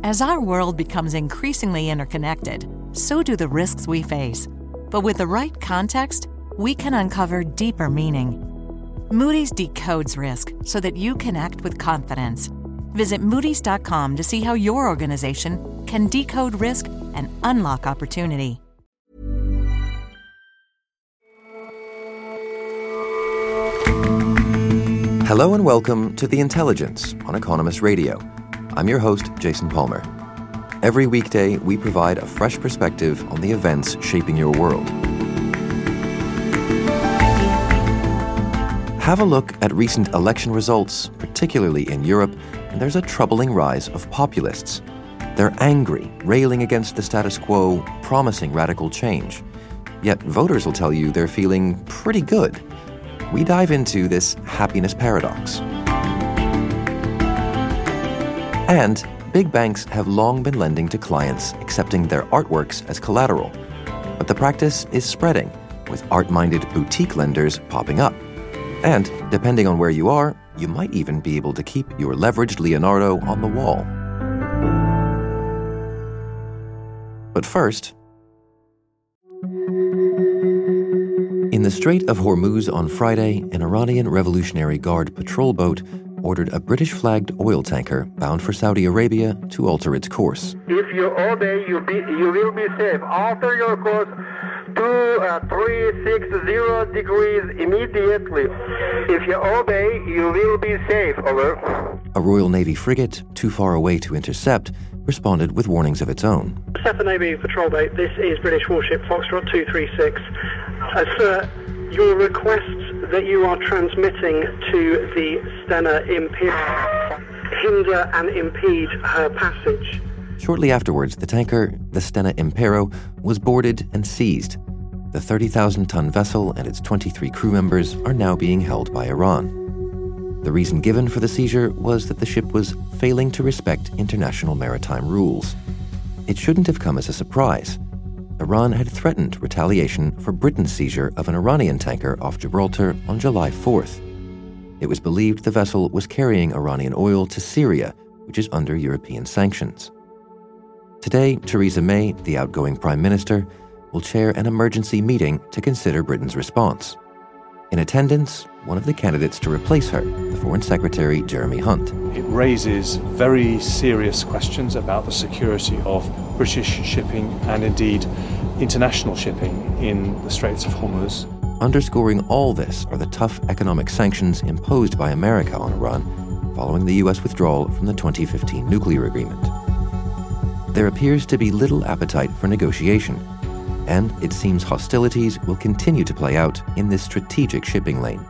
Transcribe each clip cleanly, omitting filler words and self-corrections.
As our world becomes increasingly interconnected, so do the risks we face. But with the right context, we can uncover deeper meaning. Moody's decodes risk so that you can act with confidence. Visit Moody's.com to see how your organization can decode risk and unlock opportunity. Hello and welcome to The Intelligence on Economist Radio. I'm your host, Jason Palmer. Every weekday, we provide a fresh perspective on the events shaping your world. Have a look at recent election results, particularly in Europe, and there's a troubling rise of populists. They're angry, railing against the status quo, promising radical change. Yet voters will tell you they're feeling pretty good. We dive into this happiness paradox. And big banks have long been lending to clients, accepting their artworks as collateral. But the practice is spreading, with art-minded boutique lenders popping up. And, depending on where you are, you might even be able to keep your leveraged Leonardo on the wall. But first, in the Strait of Hormuz on Friday, an Iranian Revolutionary Guard patrol boat ordered a British-flagged oil tanker bound for Saudi Arabia to alter its course. If you obey, you will be safe. Alter your course to 360 degrees immediately. If you obey, you will be safe. Over. A Royal Navy frigate, too far away to intercept, responded with warnings of its own. Stefan Navy patrol boat, this is British warship Foxtrot 236. Sir, your requests that you are transmitting to the Stena Imperial hinder and impede her passage. Shortly afterwards, the tanker, the Stena Impero, was boarded and seized. The 30,000-ton vessel and its 23 crew members are now being held by Iran. The reason given for the seizure was that the ship was failing to respect international maritime rules. It shouldn't have come as a surprise. Iran had threatened retaliation for Britain's seizure of an Iranian tanker off Gibraltar on July 4th. It was believed the vessel was carrying Iranian oil to Syria, which is under European sanctions. Today, Theresa May, the outgoing Prime Minister, will chair an emergency meeting to consider Britain's response. In attendance, one of the candidates to replace her, the Foreign Secretary Jeremy Hunt. It raises very serious questions about the security of British shipping and indeed international shipping in the Straits of Hormuz. Underscoring all this are the tough economic sanctions imposed by America on Iran following the U.S. withdrawal from the 2015 nuclear agreement. There appears to be little appetite for negotiation, and it seems hostilities will continue to play out in this strategic shipping lane.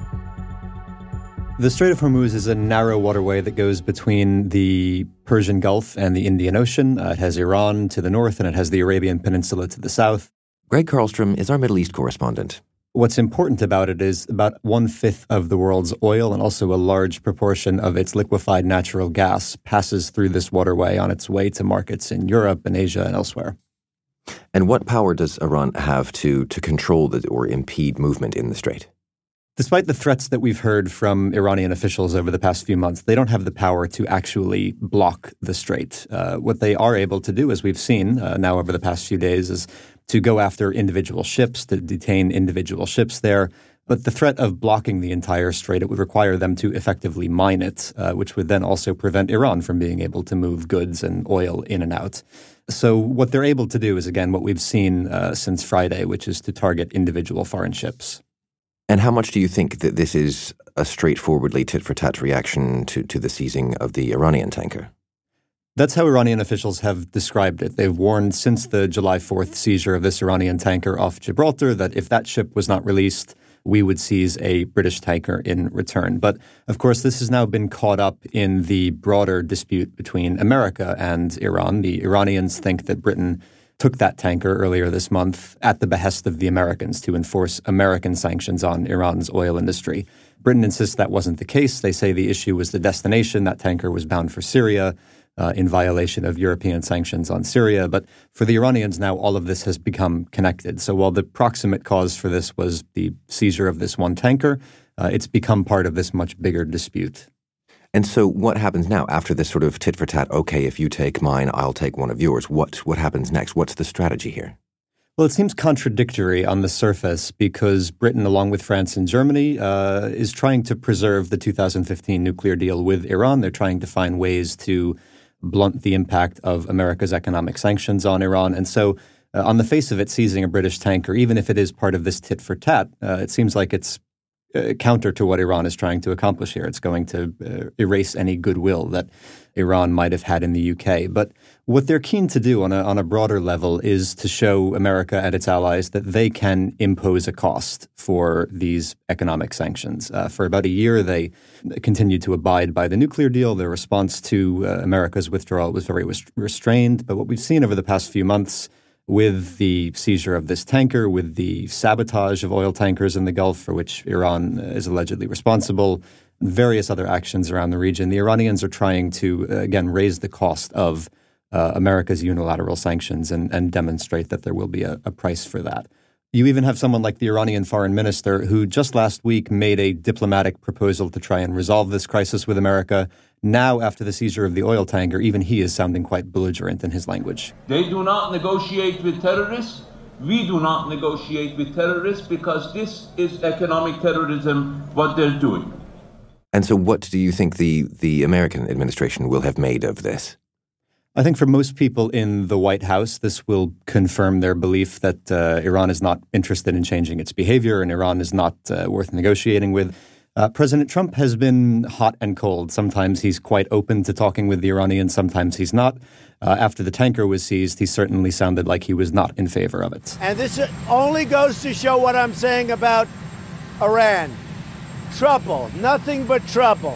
The Strait of Hormuz is a narrow waterway that goes between the Persian Gulf and the Indian Ocean. It has Iran to the north, and it has the Arabian Peninsula to the south. Greg Karlstrom is our Middle East correspondent. What's important about it is about 1/5 of the world's oil and also a large proportion of its liquefied natural gas passes through this waterway on its way to markets in Europe and Asia and elsewhere. And what power does Iran have to control or impede movement in the strait? Despite the threats that we've heard from Iranian officials over the past few months, they don't have the power to actually block the strait. What they are able to do, as we've seen now over the past few days, is to go after individual ships, to detain individual ships there. But the threat of blocking the entire strait, it would require them to effectively mine it, which would then also prevent Iran from being able to move goods and oil in and out. So what they're able to do is, again, what we've seen since Friday, which is to target individual foreign ships. And how much do you think that this is a straightforwardly tit-for-tat reaction to the seizing of the Iranian tanker? That's how Iranian officials have described it. They've warned since the July 4th seizure of this Iranian tanker off Gibraltar that if that ship was not released, we would seize a British tanker in return. But, of course, this has now been caught up in the broader dispute between America and Iran. The Iranians think that Britain took that tanker earlier this month at the behest of the Americans to enforce American sanctions on Iran's oil industry. Britain insists that wasn't the case. They say the issue was the destination. That tanker was bound for Syria in violation of European sanctions on Syria. But for the Iranians now, all of this has become connected. So while the proximate cause for this was the seizure of this one tanker, it's become part of this much bigger dispute. And so what happens now after this sort of tit for tat, okay, if you take mine, I'll take one of yours? What happens next? What's the strategy here? Well, it seems contradictory on the surface because Britain, along with France and Germany, is trying to preserve the 2015 nuclear deal with Iran. They're trying to find ways to blunt the impact of America's economic sanctions on Iran. And so on the face of it, seizing a British tanker, even if it is part of this tit for tat, it seems like it's counter to what Iran is trying to accomplish here. It's going to erase any goodwill that Iran might have had in the UK. But what they're keen to do on a broader level is to show America and its allies that they can impose a cost for these economic sanctions. For about a year, they continued to abide by the nuclear deal. Their response to America's withdrawal was very restrained. But what we've seen over the past few months, with the seizure of this tanker, with the sabotage of oil tankers in the Gulf, for which Iran is allegedly responsible, various other actions around the region, the Iranians are trying to, again, raise the cost of America's unilateral sanctions and demonstrate that there will be a price for that. You even have someone like the Iranian foreign minister who just last week made a diplomatic proposal to try and resolve this crisis with America. Now, after the seizure of the oil tanker, even he is sounding quite belligerent in his language. They do not negotiate with terrorists. We do not negotiate with terrorists because this is economic terrorism, what they're doing. And so what do you think the American administration will have made of this? I think for most people in the White House, this will confirm their belief that Iran is not interested in changing its behavior and Iran is not worth negotiating with. President Trump has been hot and cold. Sometimes he's quite open to talking with the Iranians, sometimes he's not. After the tanker was seized, he certainly sounded like he was not in favor of it. And this only goes to show what I'm saying about Iran. Trouble, nothing but trouble.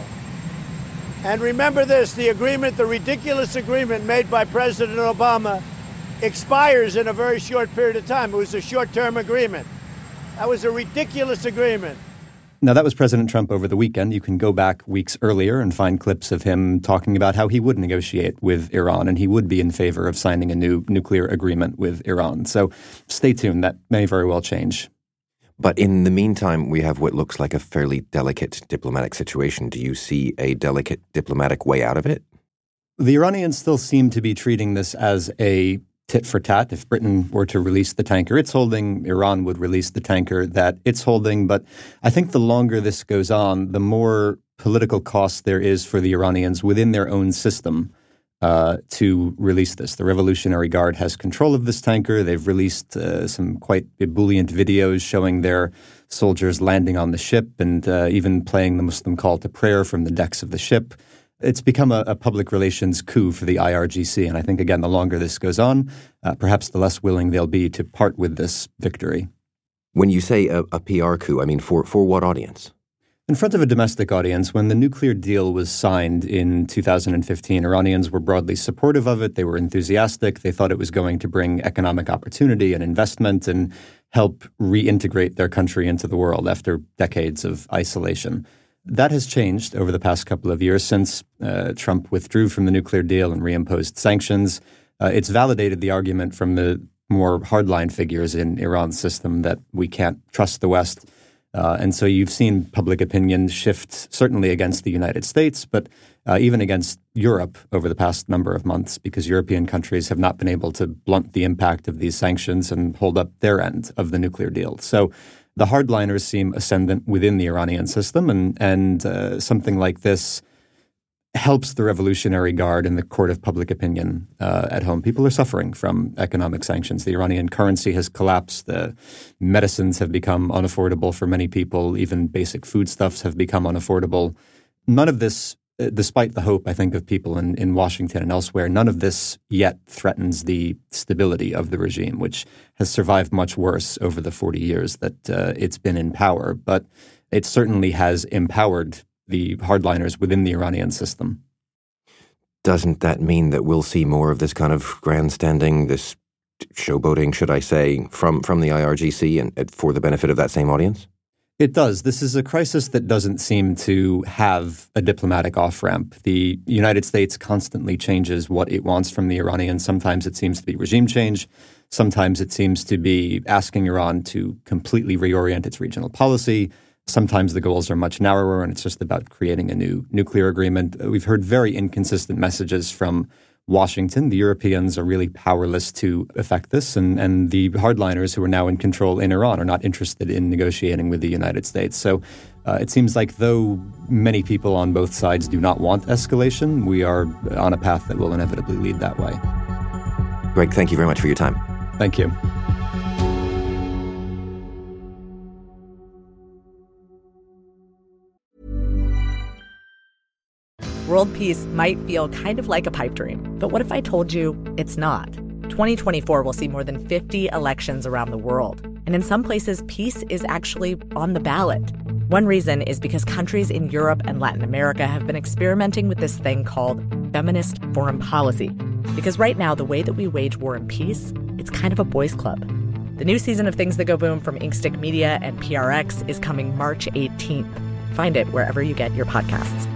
And remember this, the agreement, the ridiculous agreement made by President Obama expires in a very short period of time. It was a short-term agreement. That was a ridiculous agreement. Now, that was President Trump over the weekend. You can go back weeks earlier and find clips of him talking about how he would negotiate with Iran and he would be in favor of signing a new nuclear agreement with Iran. So stay tuned. That may very well change. But in the meantime, we have what looks like a fairly delicate diplomatic situation. Do you see a delicate diplomatic way out of it? The Iranians still seem to be treating this as a tit for tat. If Britain were to release the tanker it's holding, Iran would release the tanker that it's holding. But I think the longer this goes on, the more political cost there is for the Iranians within their own system to release this. The Revolutionary Guard has control of this tanker. They've released some quite ebullient videos showing their soldiers landing on the ship and even playing the Muslim call to prayer from the decks of the ship. It's become a public relations coup for the IRGC. And I think, again, the longer this goes on, perhaps the less willing they'll be to part with this victory. When you say a PR coup, I mean for what audience? In front of a domestic audience, when the nuclear deal was signed in 2015, Iranians were broadly supportive of it. They were enthusiastic. They thought it was going to bring economic opportunity and investment and help reintegrate their country into the world after decades of isolation. That has changed over the past couple of years since Trump withdrew from the nuclear deal and reimposed sanctions. It's validated the argument from the more hardline figures in Iran's system that we can't trust the West. And so you've seen public opinion shift certainly against the United States, but even against Europe over the past number of months, because European countries have not been able to blunt the impact of these sanctions and hold up their end of the nuclear deal. So the hardliners seem ascendant within the Iranian system, and something like this helps the Revolutionary Guard in the court of public opinion at home. People are suffering from economic sanctions. The Iranian currency has collapsed. The medicines have become unaffordable for many people. Even basic foodstuffs have become unaffordable. None of this, despite the hope, I think, of people in Washington and elsewhere, none of this yet threatens the stability of the regime, which has survived much worse over the 40 years that it's been in power. But it certainly has empowered the hardliners within the Iranian system. Doesn't that mean that we'll see more of this kind of grandstanding, this showboating, should I say, from the IRGC and for the benefit of that same audience? It does. This is a crisis that doesn't seem to have a diplomatic off-ramp. The United States constantly changes what it wants from the Iranians. Sometimes it seems to be regime change. Sometimes it seems to be asking Iran to completely reorient its regional policy. Sometimes the goals are much narrower and it's just about creating a new nuclear agreement. We've heard very inconsistent messages from Washington. The Europeans are really powerless to affect this, and the hardliners who are now in control in Iran are not interested in negotiating with the United States. So it seems like though many people on both sides do not want escalation, we are on a path that will inevitably lead that way. Greg, thank you very much for your time. Thank you. World peace might feel kind of like a pipe dream, but what if I told you it's not? 2024 will see more than 50 elections around the world, and in some places, peace is actually on the ballot. One reason is because countries in Europe and Latin America have been experimenting with this thing called feminist foreign policy. Because right now, the way that we wage war and peace, it's kind of a boys' club. The new season of Things That Go Boom from Inkstick Media and PRX is coming March 18th. Find it wherever you get your podcasts.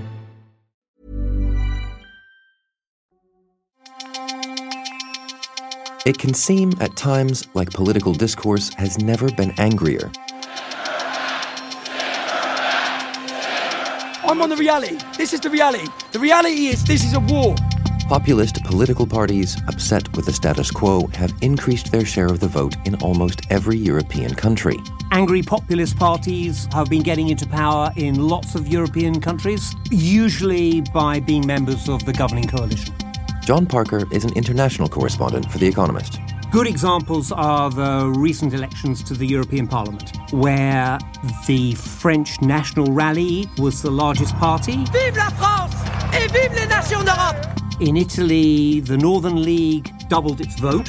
It can seem at times like political discourse has never been angrier. I'm on the reality. This is the reality. The reality is this is a war. Populist political parties upset with the status quo have increased their share of the vote in almost every European country. Angry populist parties have been getting into power in lots of European countries, usually by being members of the governing coalition. John Parker is an international correspondent for The Economist. Good examples are the recent elections to the European Parliament, where the French National Rally was the largest party. Vive la France et vive les nations d'Europe! In Italy, the Northern League doubled its vote.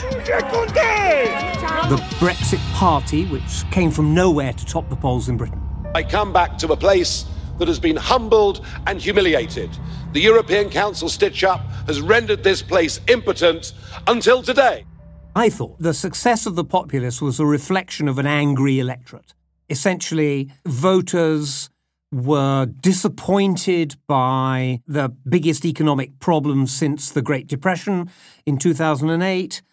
The Brexit Party, which came from nowhere to top the polls in Britain. I come back to a place that has been humbled and humiliated. The European Council stitch-up has rendered this place impotent until today. I thought the success of the populists was a reflection of an angry electorate. Essentially, voters were disappointed by the biggest economic problems since the Great Depression in 2008,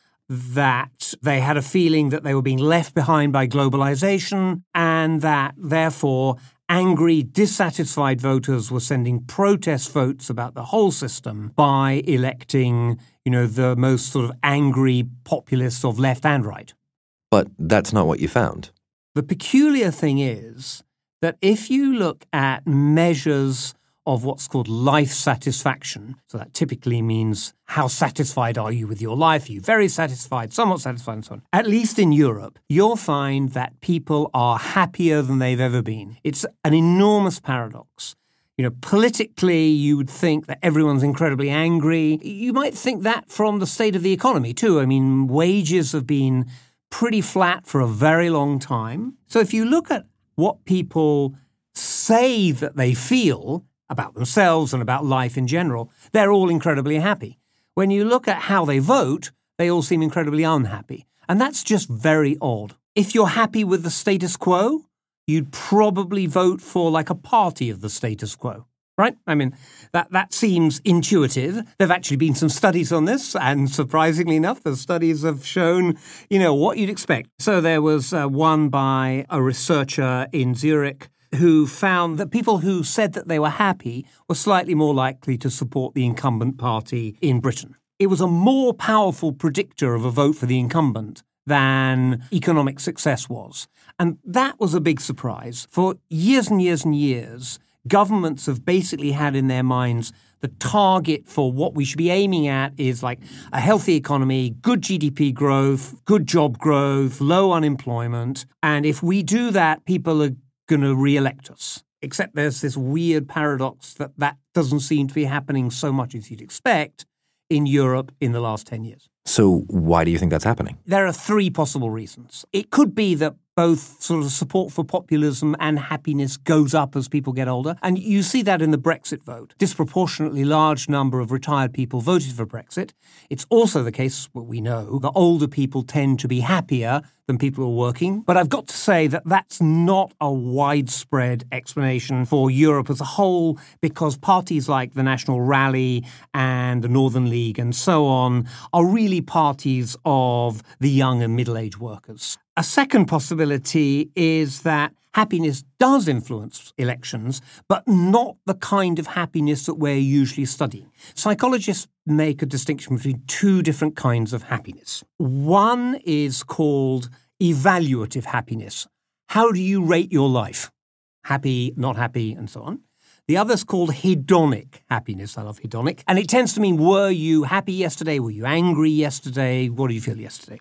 that they had a feeling that they were being left behind by globalization, and that, therefore, angry, dissatisfied voters were sending protest votes about the whole system by electing, the most sort of angry populists of left and right. But that's not what you found. The peculiar thing is that if you look at measures of what's called life satisfaction, so that typically means how satisfied are you with your life? Are you very satisfied, somewhat satisfied, and so on? At least in Europe, you'll find that people are happier than they've ever been. It's an enormous paradox. Politically, you would think that everyone's incredibly angry. You might think that from the state of the economy, too. I mean, wages have been pretty flat for a very long time. So if you look at what people say that they feel about themselves and about life in general, they're all incredibly happy. When you look at how they vote, they all seem incredibly unhappy. And that's just very odd. If you're happy with the status quo, you'd probably vote for like a party of the status quo, right? I mean, that seems intuitive. There have actually been some studies on this, and surprisingly enough, the studies have shown, what you'd expect. So there was one by a researcher in Zurich who found that people who said that they were happy were slightly more likely to support the incumbent party in Britain. It was a more powerful predictor of a vote for the incumbent than economic success was. And that was a big surprise. For years and years and years, governments have basically had in their minds the target for what we should be aiming at is like a healthy economy, good GDP growth, good job growth, low unemployment. And if we do that, people are going to re-elect us. Except there's this weird paradox that doesn't seem to be happening so much as you'd expect in Europe in the last 10 years. So why do you think that's happening? There are three possible reasons. It could be that both sort of support for populism and happiness goes up as people get older. And you see that in the Brexit vote. Disproportionately large number of retired people voted for Brexit. It's also the case, what we know, that older people tend to be happier than people who are working. But I've got to say that that's not a widespread explanation for Europe as a whole, because parties like the National Rally and the Northern League and so on are really parties of the young and middle-aged workers. A second possibility is that happiness does influence elections, but not the kind of happiness that we're usually studying. Psychologists make a distinction between two different kinds of happiness. One is called evaluative happiness. How do you rate your life? Happy, not happy, and so on. The other is called hedonic happiness. I love hedonic. And it tends to mean, were you happy yesterday? Were you angry yesterday? What did you feel yesterday?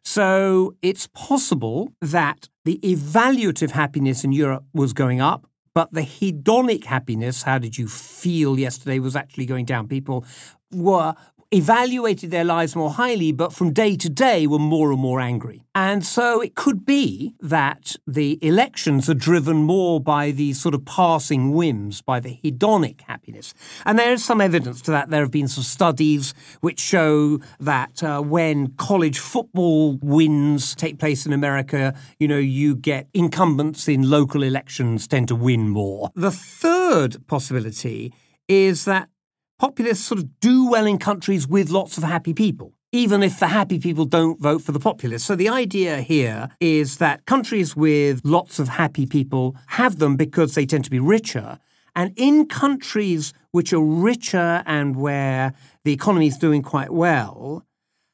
So it's possible that the evaluative happiness in Europe was going up, but the hedonic happiness, how did you feel yesterday, was actually going down. People were evaluated their lives more highly, but from day to day were more and more angry. And so it could be that the elections are driven more by these sort of passing whims, by the hedonic happiness. And there is some evidence to that. There have been some studies which show that when college football wins take place in America, you get incumbents in local elections tend to win more. The third possibility is that populists sort of do well in countries with lots of happy people, even if the happy people don't vote for the populists. So the idea here is that countries with lots of happy people have them because they tend to be richer. And in countries which are richer and where the economy is doing quite well,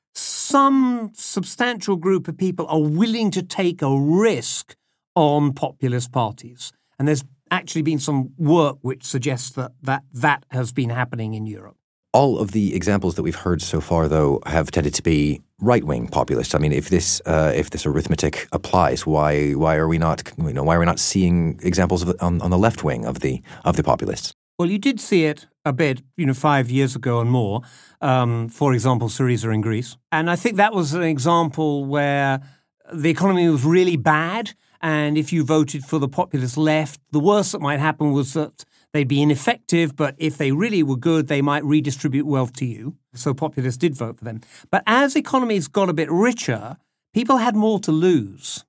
some substantial group of people are willing to take a risk on populist parties. And there's actually been some work which suggests that has been happening in Europe. All of the examples that we've heard so far, though, have tended to be right-wing populists. I mean, if this arithmetic applies, why are we not seeing examples of on the left wing of the populists? Well, you did see it a bit, 5 years ago and more. For example, Syriza in Greece, and I think that was an example where the economy was really bad. And if you voted for the populist left, the worst that might happen was that they'd be ineffective, but if they really were good, they might redistribute wealth to you. So populists did vote for them. But as economies got a bit richer, people had more to lose.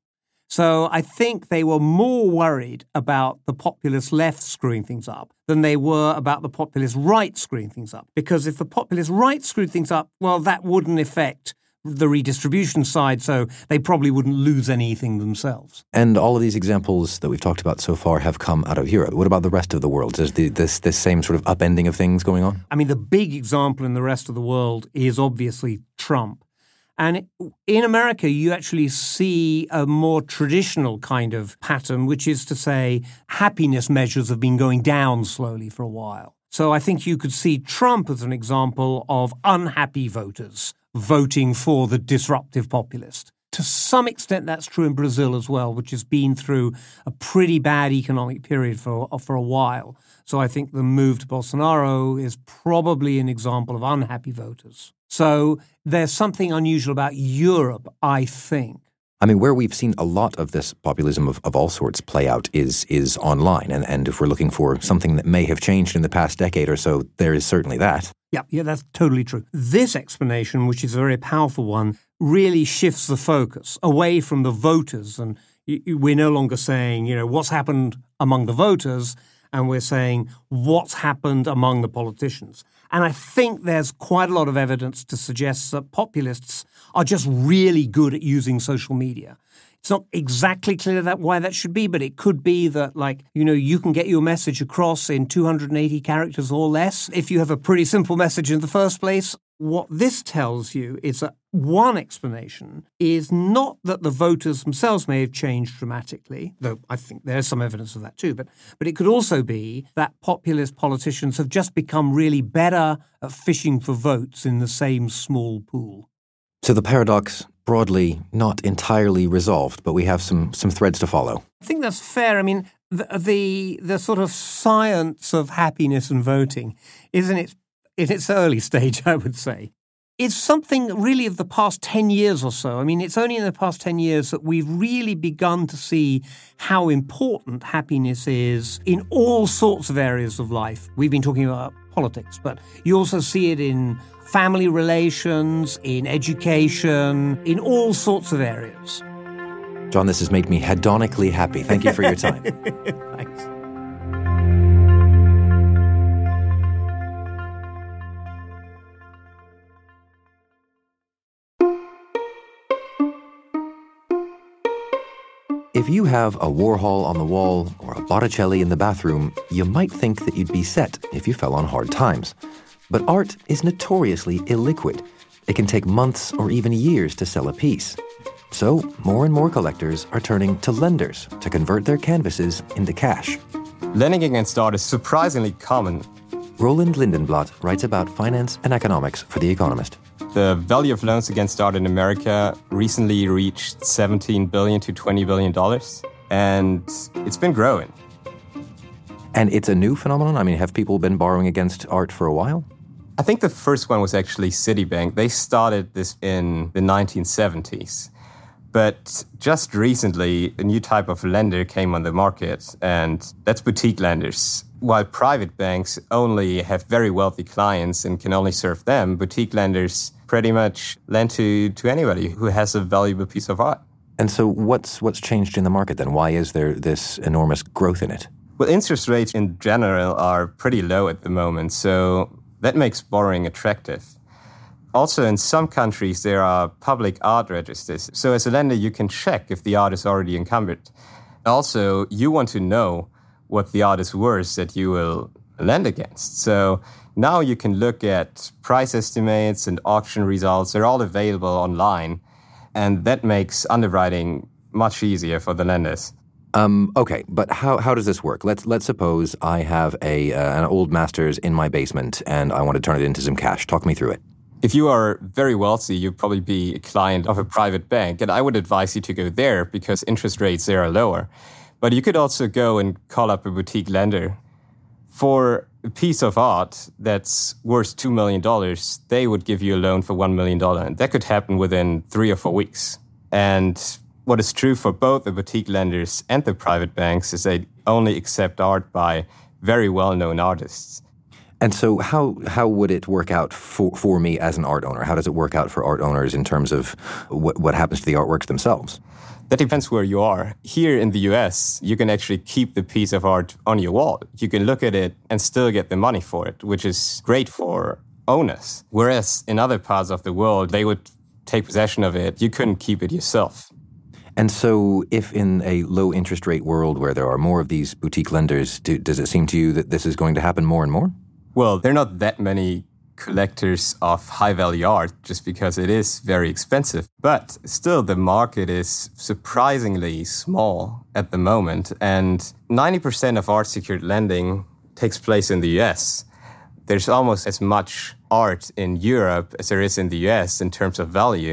So I think they were more worried about the populist left screwing things up than they were about the populist right screwing things up. Because if the populist right screwed things up, well, that wouldn't affect the redistribution side, so they probably wouldn't lose anything themselves. And all of these examples that we've talked about so far have come out of Europe. What about the rest of the world? Is this same sort of upending of things going on? I mean, the big example in the rest of the world is obviously Trump. And in America, you actually see a more traditional kind of pattern, which is to say happiness measures have been going down slowly for a while. So I think you could see Trump as an example of unhappy voters voting for the disruptive populist. To some extent, that's true in Brazil as well, which has been through a pretty bad economic period for a while. So I think the move to Bolsonaro is probably an example of unhappy voters. So there's something unusual about Europe, I think. I mean, where we've seen a lot of this populism of all sorts play out is online. And if we're looking for something that may have changed in the past decade or so, there is certainly that. Yeah, that's totally true. This explanation, which is a very powerful one, really shifts the focus away from the voters. And we're no longer saying, what's happened among the voters, and we're saying what's happened among the politicians. And I think there's quite a lot of evidence to suggest that populists are just really good at using social media. It's not exactly clear why that should be, but it could be that, you can get your message across in 280 characters or less if you have a pretty simple message in the first place. What this tells you is that one explanation is not that the voters themselves may have changed dramatically, though I think there's some evidence of that too, but it could also be that populist politicians have just become really better at fishing for votes in the same small pool. So the paradox, broadly, not entirely resolved, but we have some threads to follow. I think that's fair. I mean, the sort of science of happiness and voting is in its early stage, I would say. It's something really of the past 10 years or so. I mean, it's only in the past 10 years that we've really begun to see how important happiness is in all sorts of areas of life. We've been talking about politics, but you also see it in family relations, in education, in all sorts of areas. John, this has made me hedonically happy. Thank you for your time. Thanks. If you have a Warhol on the wall or a Botticelli in the bathroom, you might think that you'd be set if you fell on hard times. But art is notoriously illiquid. It can take months or even years to sell a piece. So more and more collectors are turning to lenders to convert their canvases into cash. Lending against art is surprisingly common. Roland Lindenblatt writes about finance and economics for The Economist. The value of loans against art in America recently reached $17 billion to $20 billion, and it's been growing. And it's a new phenomenon? I mean, have people been borrowing against art for a while? I think the first one was actually Citibank. They started this in the 1970s. But just recently, a new type of lender came on the market, and that's boutique lenders. While private banks only have very wealthy clients and can only serve them, boutique lenders pretty much lend to anybody who has a valuable piece of art. And so what's changed in the market then? Why is there this enormous growth in it? Well, interest rates in general are pretty low at the moment, so that makes borrowing attractive. Also, in some countries, there are public art registers. So as a lender, you can check if the art is already encumbered. Also, you want to know what the art is worth that you will lend against. So now you can look at price estimates and auction results. They're all available online. And that makes underwriting much easier for the lenders. Okay, but how does this work? Let's suppose I have an old Masters in my basement and I want to turn it into some cash. Talk me through it. If you are very wealthy, you'd probably be a client of a private bank, and I would advise you to go there because interest rates there are lower. But you could also go and call up a boutique lender. For a piece of art that's worth $2 million, they would give you a loan for $1 million. And that could happen within 3 or 4 weeks. And what is true for both the boutique lenders and the private banks is they only accept art by very well-known artists. And so how would it work out for me as an art owner? How does it work out for art owners in terms of what happens to the artworks themselves? That depends where you are. Here in the US, you can actually keep the piece of art on your wall. You can look at it and still get the money for it, which is great for owners. Whereas in other parts of the world, they would take possession of it. You couldn't keep it yourself. And so if in a low interest rate world where there are more of these boutique lenders, does it seem to you that this is going to happen more and more? Well, there are not that many collectors of high-value art just because it is very expensive. But still, the market is surprisingly small at the moment, and 90% of art-secured lending takes place in the US. There's almost as much art in Europe as there is in the US in terms of value.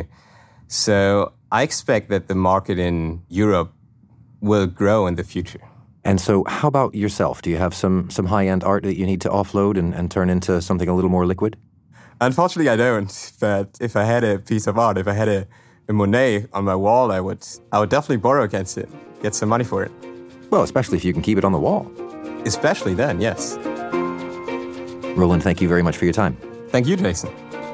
So I expect that the market in Europe will grow in the future. And so how about yourself? Do you have some high-end art that you need to offload and turn into something a little more liquid? Unfortunately, I don't. But if I had a piece of art, if I had a Monet on my wall, I would definitely borrow against it, get some money for it. Well, especially if you can keep it on the wall. Especially then, yes. Roland, thank you very much for your time. Thank you, Jason.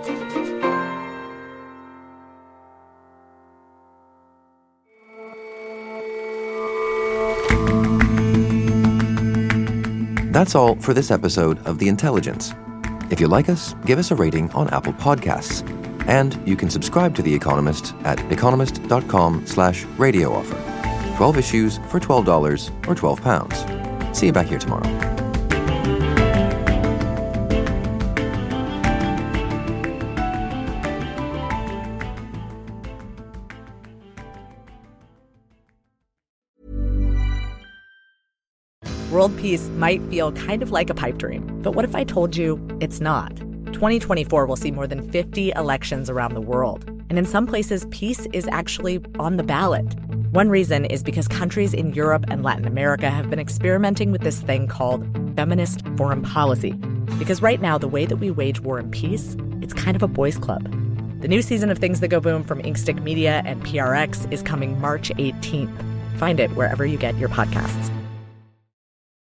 That's all for this episode of The Intelligence. If you like us, give us a rating on Apple Podcasts. And you can subscribe to The Economist at economist.com/radio offer. 12 issues for $12 or £12. See you back here tomorrow. World peace might feel kind of like a pipe dream, but what if I told you it's not? 2024 will see more than 50 elections around the world, and in some places, peace is actually on the ballot. One reason is because countries in Europe and Latin America have been experimenting with this thing called feminist foreign policy. Because right now, the way that we wage war and peace, it's kind of a boys' club. The new season of Things That Go Boom from Inkstick Media and PRX is coming March 18th. Find it wherever you get your podcasts.